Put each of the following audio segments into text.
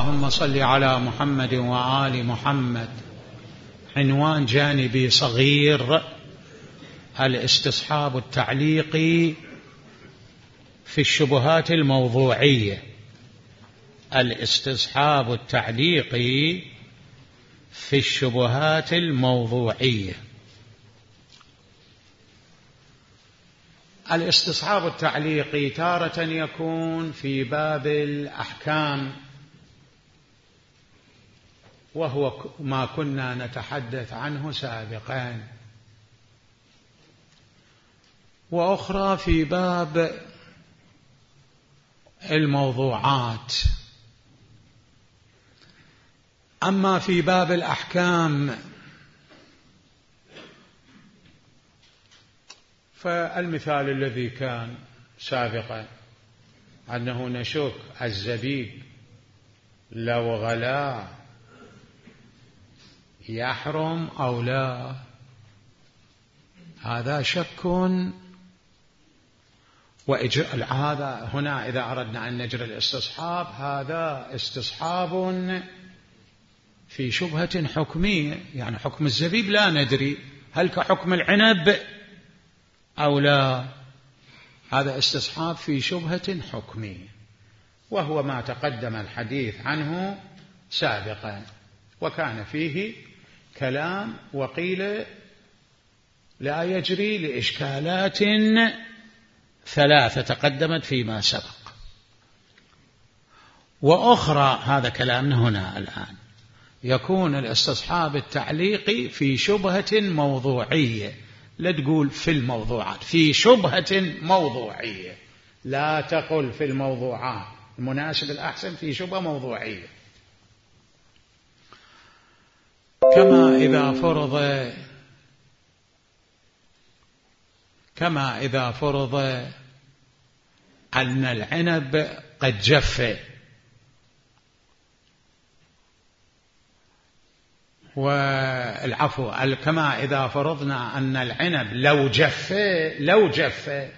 اللهم صل على محمد وآل محمد. عنوان جانبي صغير: الاستصحاب التعليقي في الشبهات الموضوعية. الاستصحاب التعليقي في الشبهات الموضوعية. الاستصحاب التعليقي تارة يكون في باب الأحكام، وهو ما كنا نتحدث عنه سابقا، وأخرى في باب الموضوعات. أما في باب الأحكام فالمثال الذي كان سابقا أنه نشك الزبيب لو غلا يحرم أو لا، هذا شك. هذا هنا إذا أردنا أن نجري الاستصحاب، هذا استصحاب في شبهة حكمية، يعني حكم الزبيب لا ندري هل كحكم العنب أو لا، هذا استصحاب في شبهة حكمية، وهو ما تقدم الحديث عنه سابقا، وكان فيه كلام وقيل لا يجري لإشكالات ثلاثة تقدمت فيما سبق. وأخرى، هذا كلامنا هنا الآن، يكون الاستصحاب التعليقي في شبهة موضوعية. لا تقول في الموضوعات، في شبهة موضوعية، لا تقل في الموضوعات، المناسب الأحسن في شبهة موضوعية. كما إذا فرض أن العنب قد جف، والعفو، كما إذا فرضنا أن العنب لو جف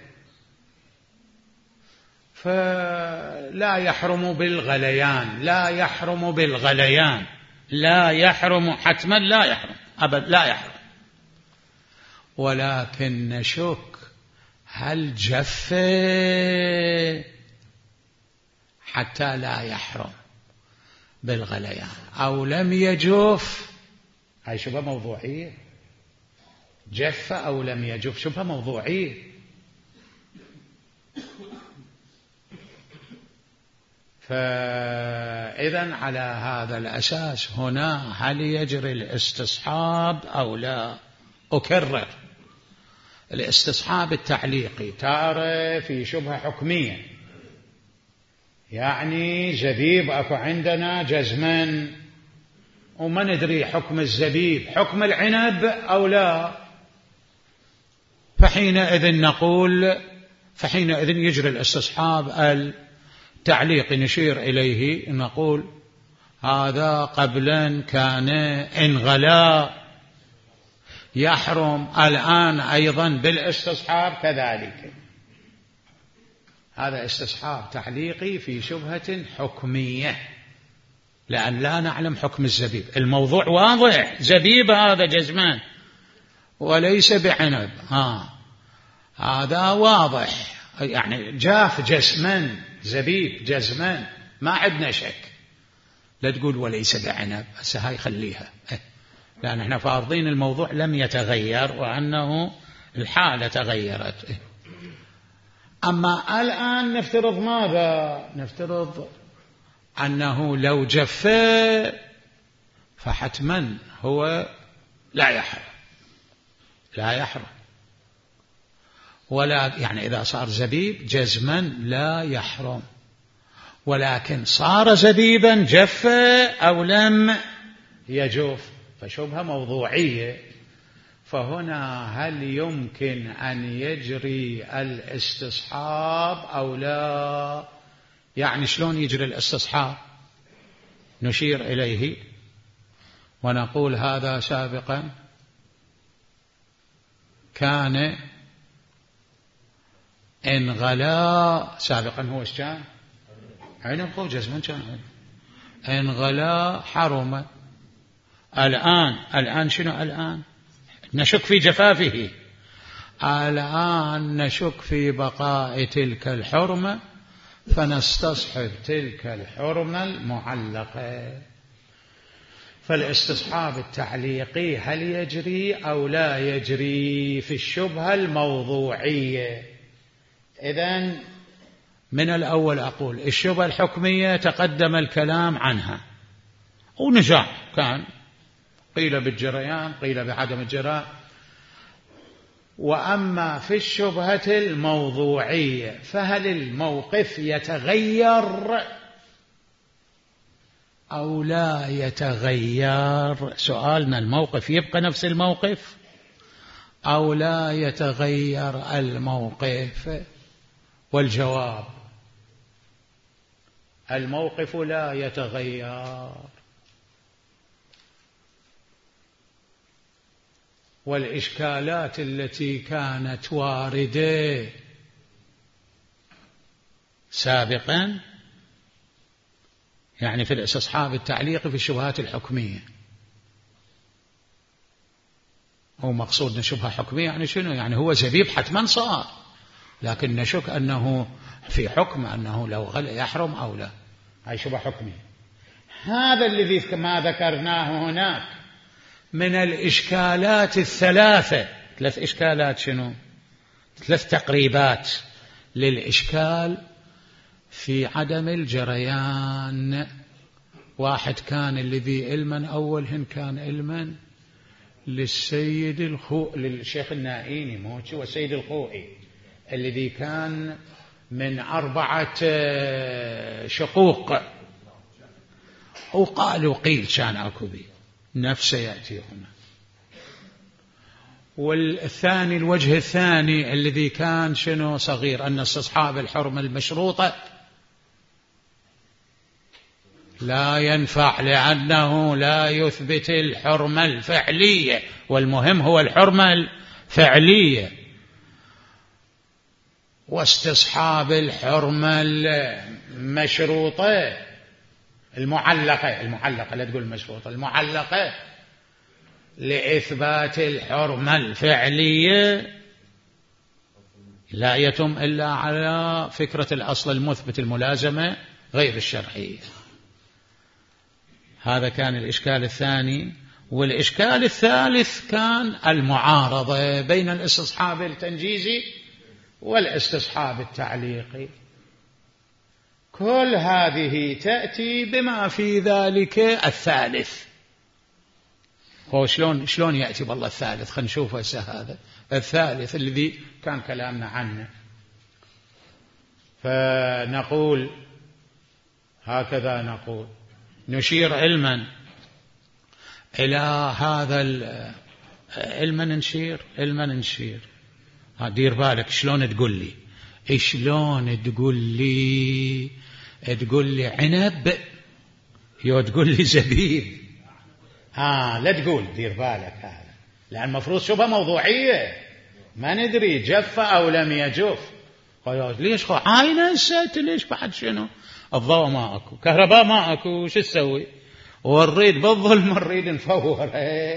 فلا يحرم بالغليان، لا يحرم حتما، لا يحرم أبدا، لا يحرم. ولكن نشك هل جف حتى لا يحرم بالغليان أو لم يجف. هاي شبهة موضوعية، جف أو لم يجف شبهة موضوعية. فإذن على هذا الأساس هنا هل يجري الاستصحاب أو لا؟ أكرر، الاستصحاب التعليقي تارة في شبهة حكمية، يعني زبيب أكو عندنا جزما وما ندري حكم الزبيب حكم العنب أو لا، فحينئذ يجري الاستصحاب التعليقي، نشير إليه نقول هذا قبلا كان إن غلا يحرم، الآن أيضا بالاستصحاب كذلك. هذا استصحاب تعليقي في شبهة حكمية، لأن لا نعلم حكم الزبيب. الموضوع واضح، زبيب هذا جزمان وليس بعنب، هذا واضح، يعني جاف جسمان، زبيب جزمان، ما عندنا شك. لا تقول وليس بعنب، هسه هاي خليها، لأن احنا فارضين الموضوع لم يتغير وأنه الحالة تغيرت. أما الآن نفترض ماذا؟ نفترض أنه لو جف فحتما هو لا يحرم، ولا يعني إذا صار زبيب جزما لا يحرم، ولكن صار زبيبا جف أو لم يجف فشبهة موضوعية. فهنا هل يمكن أن يجري الاستصحاب أو لا؟ يعني شلون يجري الاستصحاب؟ نشير إليه ونقول هذا سابقا كان إن غلا، سابقا هو ايش كان؟ عنب، هو جزما كان عنب. إن غلا حرم. الآن شنو؟ الآن نشك في جفافه، الآن نشك في بقاء تلك الحرمة، فنستصحب تلك الحرمة المعلقة. فالاستصحاب التعليقي هل يجري أو لا يجري في الشبهة الموضوعية؟ إذن من الأول أقول الشبهة الحكمية تقدم الكلام عنها ونزاع كان، قيل بالجريان قيل بعدم الجراء. وأما في الشبهة الموضوعية فهل الموقف يتغير أو لا يتغير؟ سؤالنا الموقف يبقى نفس الموقف أو لا يتغير الموقف؟ والجواب الموقف لا يتغير، والإشكالات التي كانت واردة سابقا، يعني في الاستصحاب التعليقي في الشبهات الحكمية، هو مقصودنا شبهة حكمية يعني شنو؟ يعني هو زبيب حتما صار، لكن نشك أنه في حكم أنه لو غلى يحرم أو لا، هاي شبهة حكمية. هذا الذي ما ذكرناه هناك من الإشكالات الثلاثة، 3 إشكالات، شنو؟ 3 تقريبات للإشكال في عدم الجريان. واحد كان الذي علما أولهن كان علما للسيد للشيخ النائيني موتي والسيد الخوئي، الذي كان من 4 شقوق، وقالوا قيل كان أكو بي نفسه يأتي هنا. والثاني الوجه الثاني الذي كان شنو؟ صغير، أن استصحاب الحرمة المشروطة لا ينفع لأنه لا يثبت الحرمة الفعلية، والمهم هو الحرمة الفعلية. واستصحاب الحرمة المشروطة المعلقة لا تقول مشروطة، المعلقة لإثبات الحرمة الفعلية لا يتم إلا على فكرة الأصل المثبت الملازمة غير الشرعية. هذا كان الإشكال الثاني. والإشكال الثالث كان المعارضة بين الاستصحاب التنجيزي والاستصحاب التعليقي. كل هذه تأتي بما في ذلك الثالث. هو شلون يأتي بالله الثالث؟ خلينا نشوف هذا الثالث الذي كان كلامنا عنه. فنقول هكذا، نقول نشير علما إلى هذا علما نشير. دير بالك شلون تقول لي تقول لي عنب يو تقول لي زبيب، لا تقول دير بالك هذا، لأن المفروض شبهة موضوعية ما ندري جف أو لم يجف. ليش عاينة نسيت ليش بعد شنو؟ الضوء ما أكو، كهرباء ما أكو، شو تسوي؟ ونريد بالظلم نريد نفور.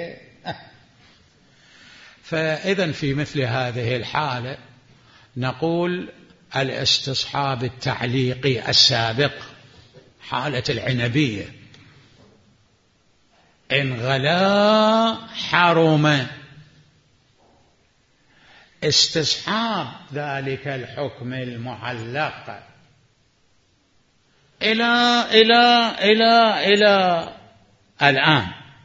فإذا في مثل هذه الحالة نقول الاستصحاب التعليقي السابق حالة العنبية إن غلا حرم، استصحاب ذلك الحكم المعلق إلى الآن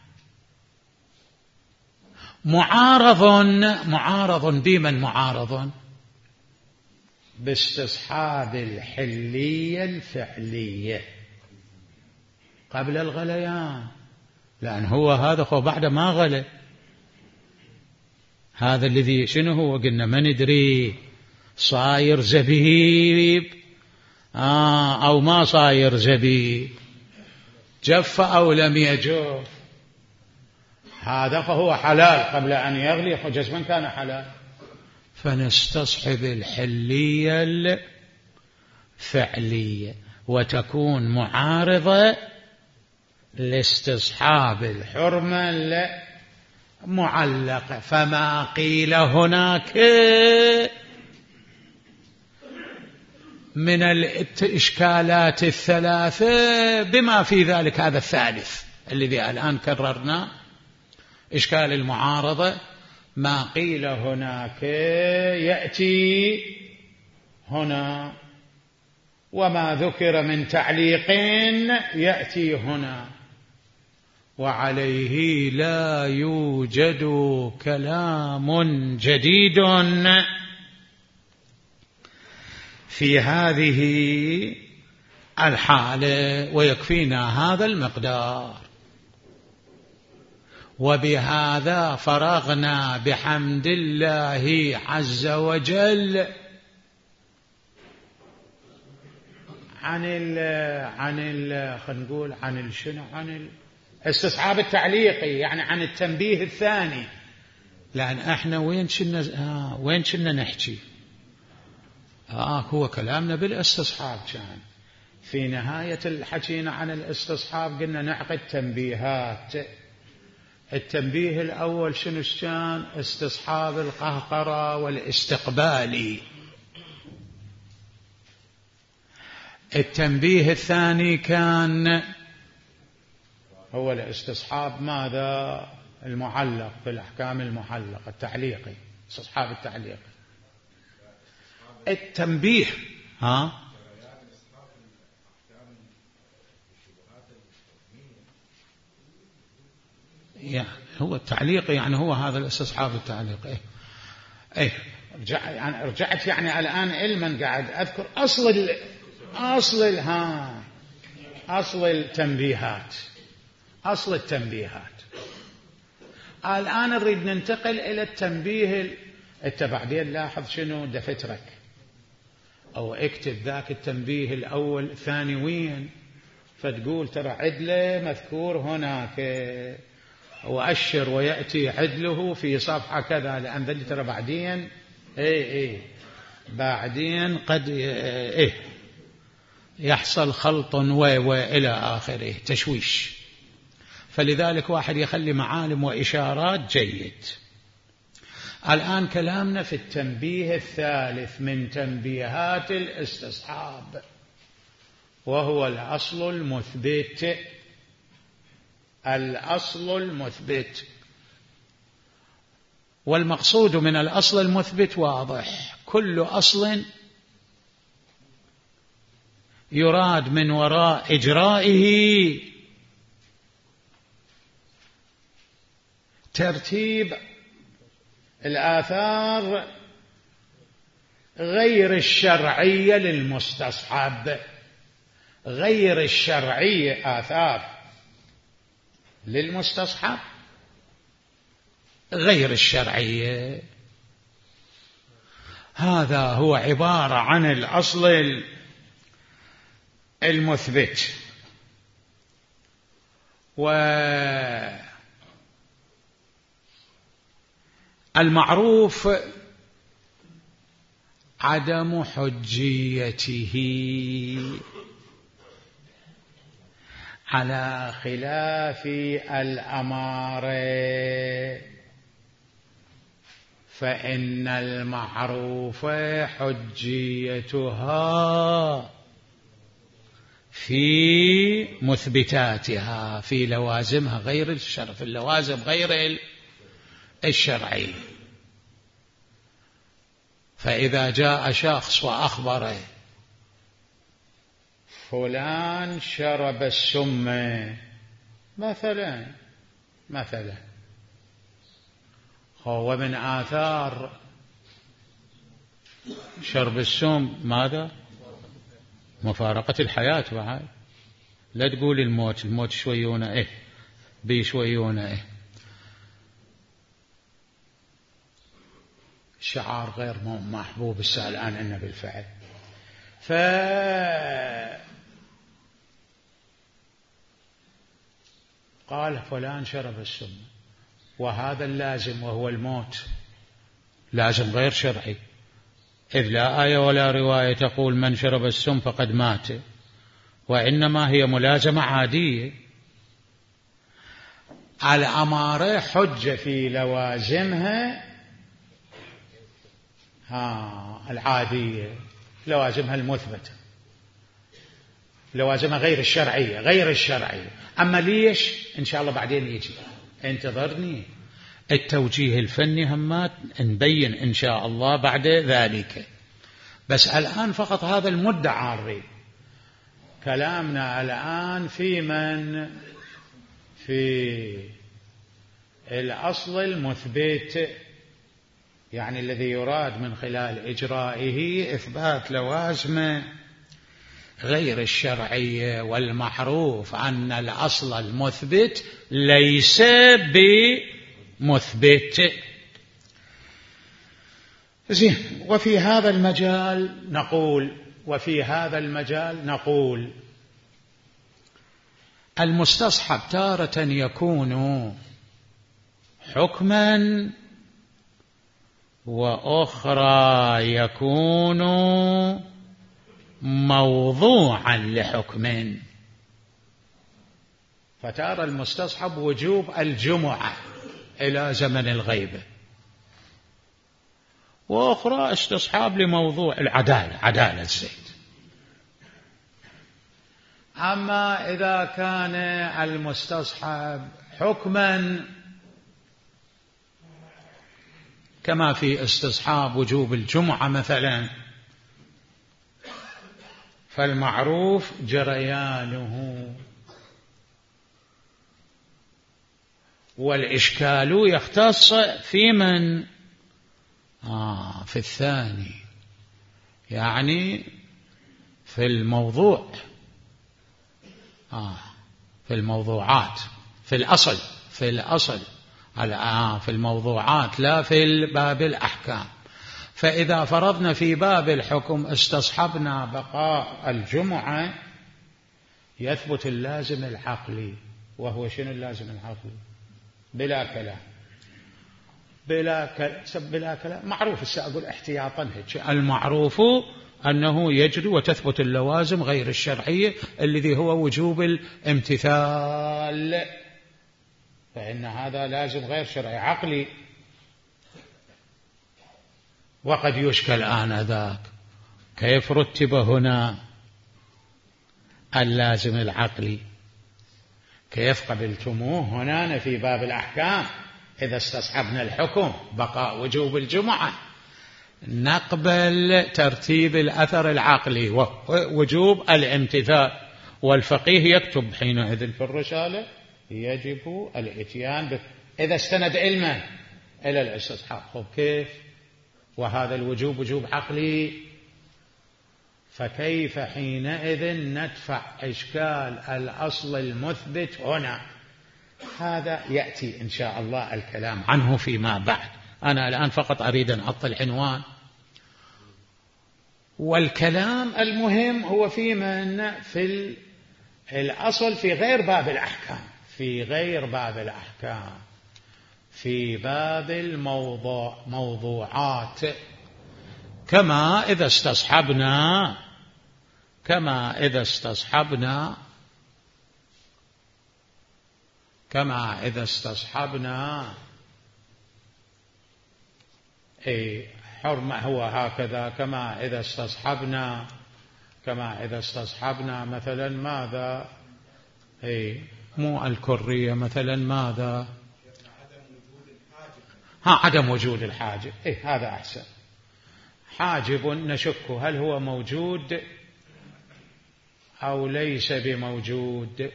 معارض بمن؟ معارض باستصحاب الحلية الفعلية قبل الغليان، لأن هو هذا بعد ما غلى. هذا الذي شنو هو؟ قلنا ما ندري صاير زبيب أو ما صاير زبيب، جف أو لم يجف، هذا فهو حلال قبل أن يغلي، جزما كان حلال. فنستصحب الحلية الفعلية وتكون معارضة لاستصحاب الحرمة معلقة. فما قيل هناك من الإشكالات الثلاثة بما في ذلك هذا الثالث الذي الآن كررنا، إشكال المعارضة. ما قيل هناك يأتي هنا، وما ذكر من تعليق يأتي هنا، وعليه لا يوجد كلام جديد في هذه الحالة، ويكفينا هذا المقدار. وبهذا فرغنا بحمد الله عز وجل عن الاستصحاب التعليقي، يعني عن التنبيه الثاني. لأن احنا وين كنا نحكي؟ هو كلامنا بالاستصحاب كان. في نهاية الحكينا عن الاستصحاب قلنا نعقد تنبيهات. التنبيه الأول شنو كان؟ استصحاب القهقرة والاستقبالي. التنبيه الثاني كان هو الاستصحاب ماذا؟ المعلق، في الأحكام المعلقة التعليقي، استصحاب التعليقي. التنبيه يعني هو التعليق، يعني هو هذا الاستصحاب التعليقي. رجعت يعني الآن علما قاعد أذكر أصل التنبيهات. الآن نريد ننتقل إلى التنبيه. أنت بعدين لاحظ شنو دفترك أو اكتب ذاك التنبيه الأول الثاني وين، فتقول ترى عدله مذكور هناك، وأشر ويأتي عدله في صفحة كذا، لأن ذلك ترى بعدين بعدين قد يحصل خلط وإلى آخره تشويش. فلذلك واحد يخلي معالم وإشارات جيد. الآن كلامنا في التنبيه الثالث من تنبيهات الاستصحاب، وهو الأصل المثبت. والمقصود من الأصل المثبت واضح، كل أصل يراد من وراء إجرائه ترتيب الآثار غير الشرعية للمستصحب. غير الشرعية آثار للمستصحب غير الشرعية. هذا هو عبارة عن الأصل المثبت. والمعروف عدم حجيته على خلاف الأمارة، فإن المعروف حجيتها في مثبتاتها، في لوازمها غير الشرع، في اللوازم غير الشرعي. فإذا جاء شخص وأخبره فلان شرب السم مثلا، هو من آثار شرب السم ماذا؟ مفارقة الحياة. بعد لا تقول الموت شويونه بيشويونه شعار غير محبوب السالان عنا بالفعل. قال فلان شرب السم، وهذا اللازم وهو الموت لازم غير شرعي، إذ لا آية ولا رواية تقول من شرب السم فقد مات، وإنما هي ملازمة عادية. الأمارة حجة في لوازمها العادية، لوازمها المثبتة، لوازمها غير الشرعية. أما ليش إن شاء الله بعدين يجي، انتظرني. التوجيه الفني همات نبين إن شاء الله بعد ذلك، بس الآن فقط هذا المدعى الري. كلامنا الآن في الأصل المثبت، يعني الذي يراد من خلال إجرائه إثبات لوازم غير الشرعية، والمعروف أن الأصل المثبت ليس بمثبت. زين. وفي هذا المجال نقول المستصحب تارة يكون حكما، وأخرى يكون موضوعا لحكم. فترى المستصحب وجوب الجمعة إلى زمن الغيبة، وأخرى استصحاب لموضوع عدالة الزيت. أما إذا كان المستصحب حكما كما في استصحاب وجوب الجمعة مثلا، فالمعروف جريانه، والإشكال يختص في من؟ في الثاني، يعني في الموضوع، في الموضوعات، في الأصل في الموضوعات، لا في باب الأحكام. فإذا فرضنا في باب الحكم استصحبنا بقاء الجمعة، يثبت اللازم العقلي. وهو شنو اللازم العقلي؟ بلا كلام معروف. سأقول احتياطا المعروف أنه يجري وتثبت اللوازم غير الشرعية الذي هو وجوب الامتثال، فإن هذا لازم غير شرعي عقلي. وقد يشكل آنذاك كيف رتب هنا اللازم العقلي، كيف قبلتموه هنا في باب الأحكام إذا استصحبنا الحكم بقاء وجوب الجمعة؟ نقبل ترتيب الأثر العقلي ووجوب الامتثال، والفقيه يكتب حينئذ في الرسالة يجب الاتيان إذا استند علما إلى الاستصحاب. كيف؟ وهذا الوجوب وجوب عقلي، فكيف حينئذ ندفع إشكال الأصل المثبت هنا؟ هذا يأتي إن شاء الله الكلام عنه فيما بعد. أنا الآن فقط أريد أن أحط العنوان، والكلام المهم هو في الأصل في غير باب الأحكام، في باب الموضوعات، كما إذا استصحبنا حرمة، هو هكذا. كما إذا استصحبنا مثلا ماذا؟ مو الكرية مثلا ماذا؟ عدم وجود الحاجب. هذا أحسن. حاجب نشك هل هو موجود أو ليس بموجود،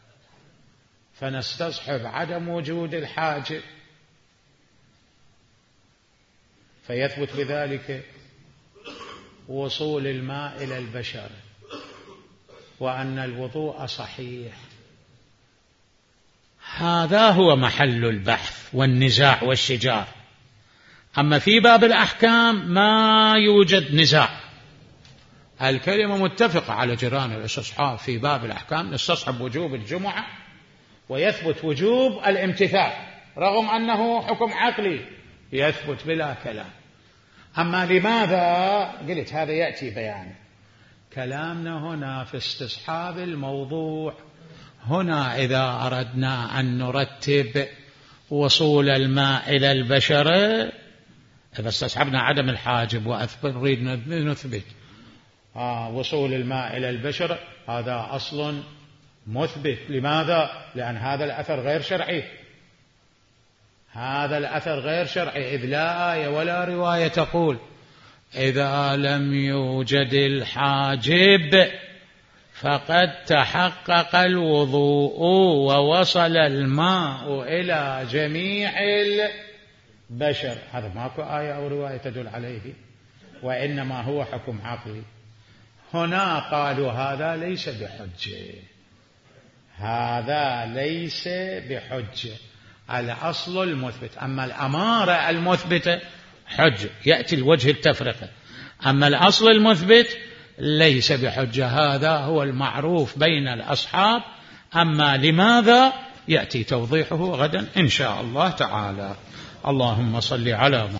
فنستصحب عدم وجود الحاجب، فيثبت بذلك وصول الماء إلى البشر وأن الوضوء صحيح. هذا هو محل البحث والنزاع والشجار. أما في باب الأحكام ما يوجد نزاع، الكلمة متفقة على جيران الاستصحاب. في باب الأحكام نستصحب وجوب الجمعة ويثبت وجوب الامتثال رغم أنه حكم عقلي، يثبت بلا كلام. أما لماذا؟ قلت هذا يأتي بيان. كلامنا هنا في استصحاب الموضوع هنا إذا أردنا أن نرتب وصول الماء إلى البشرة، إذا استصحبنا عدم الحاجب ونريد نثبت وصول الماء إلى البشرة، هذا أصل مثبت. لماذا؟ لأن هذا الأثر غير شرعي، هذا الأثر غير شرعي، إذ لا آية ولا رواية تقول إذا لم يوجد الحاجب فقد تحقق الوضوء ووصل الماء إلى جميع البشر. هذا ماكو آية أو رواية تدل عليه، وإنما هو حكم عقلي. هنا قالوا هذا ليس بحجة، هذا ليس بحجة، الأصل المثبت. أما الأمارة المثبتة حجة، يأتي الوجه التفرقة. أما الأصل المثبت ليس بحجة، هذا هو المعروف بين الأصحاب. أما لماذا يأتي توضيحه غدا إن شاء الله تعالى. اللهم صل على محمد.